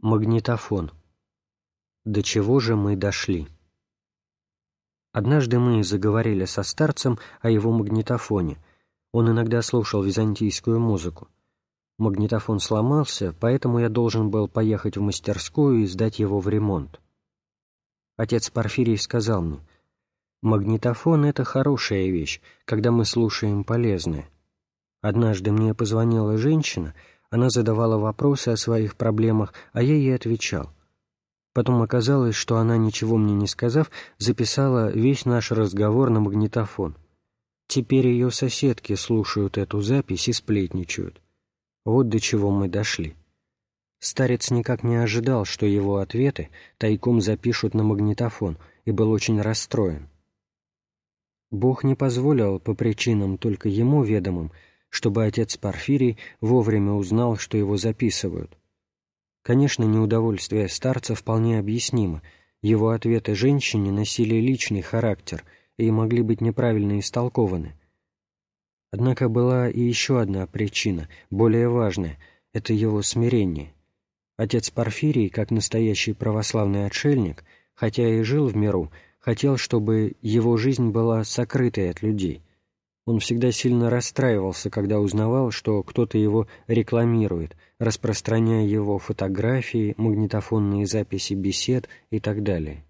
Магнитофон. До чего же мы дошли? Однажды мы заговорили со старцем о его магнитофоне. Он иногда слушал византийскую музыку. Магнитофон сломался, поэтому я должен был поехать в мастерскую и сдать его в ремонт. Отец Порфирий сказал мне: «Магнитофон — это хорошая вещь, когда мы слушаем полезное. Однажды мне позвонила женщина, она задавала вопросы о своих проблемах, а я ей отвечал. Потом оказалось, что она, ничего мне не сказав, записала весь наш разговор на магнитофон. Теперь ее соседки слушают эту запись и сплетничают. Вот до чего мы дошли». Старец никак не ожидал, что его ответы тайком запишут на магнитофон, и был очень расстроен. Бог не позволил, по причинам только ему ведомым, чтобы отец Порфирий вовремя узнал, что его записывают. Конечно, неудовольствие старца вполне объяснимо. Его ответы женщине носили личный характер и могли быть неправильно истолкованы. Однако была и еще одна причина, более важная — это его смирение. Отец Порфирий, как настоящий православный отшельник, хотя и жил в миру, хотел, чтобы его жизнь была сокрытой от людей. Он всегда сильно расстраивался, когда узнавал, что кто-то его рекламирует, распространяя его фотографии, магнитофонные записи бесед и так далее.